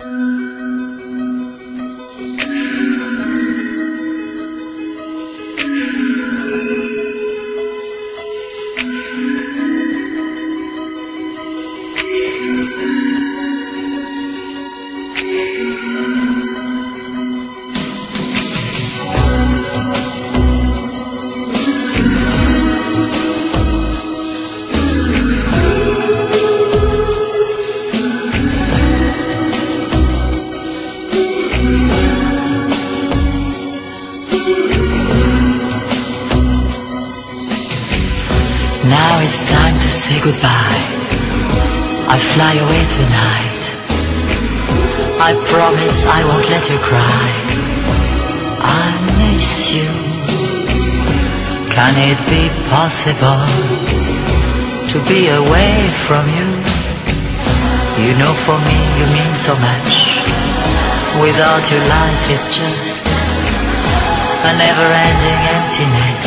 Now it's time to say goodbye. I fly away tonight. I promise I won't let you cry. I miss you. Can it be possible to be away from you? You know, for me you mean so much. Without you life is just a never-ending emptiness.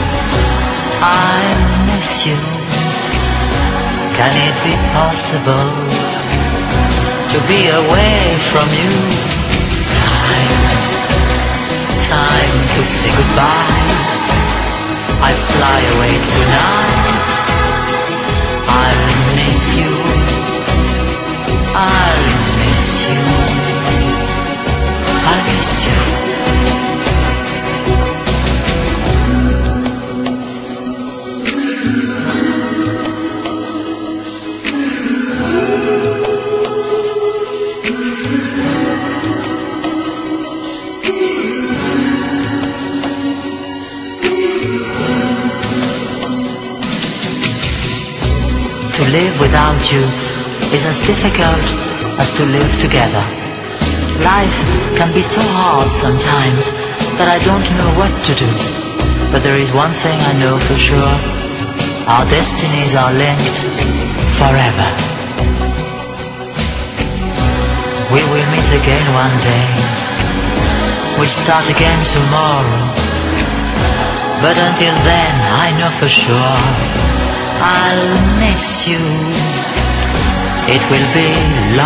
I miss you. Can it be possible to be away from you? Time to say goodbye. I fly away tonight. I'll miss you. I'll miss you. I'll miss you. To live without you is as difficult as to live together. Life can be so hard sometimes that I don't know what to do. But there is one thing I know for sure: our destinies are linked forever. We will meet again one day. We'll start again tomorrow. But until then, I know for sure I'll miss you. It will be long.